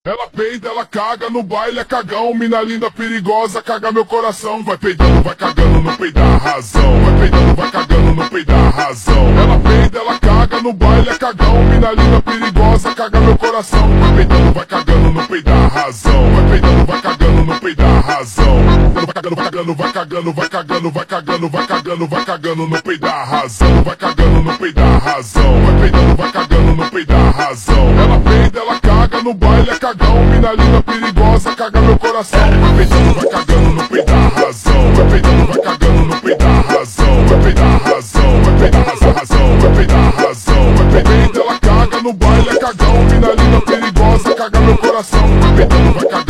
Ela peida, ela caga, no baile é cagão. Mina linda, perigosa, caga meu coração. Vai peidando, vai cagando, não peida a razão. Vai peidando, vai cagando, não peida a razão. Ela peida, ela caga, no baile é cagão. Mina linda, perigosa, caga meu coração. Vai peidando, vai cagando, não peida a razão. Vai peidando, vai cagando, não peida a razão. Vai cagando, vai cagando, vai cagando, vai cagando, vai cagando, vai cagando, vai cagando, não peida a razão. Vai cagando, não peida a razão. Vai peidando, vai cagando, não peida a razão. Ela peida, ela caga, no baile é cagão. Mina linda, perigosa, caga meu coração. Vai peidando, vai cagando, não peida a razão. Vai peidando, vai cagando, não peida a razão. Vai peidar a razão, vai peidar a razão, vai peidar a razão. Vai peidando, ela caga, no baile é cagão. Mina linda, perigosa, caga meu coração. Vai peidando, vai cagando.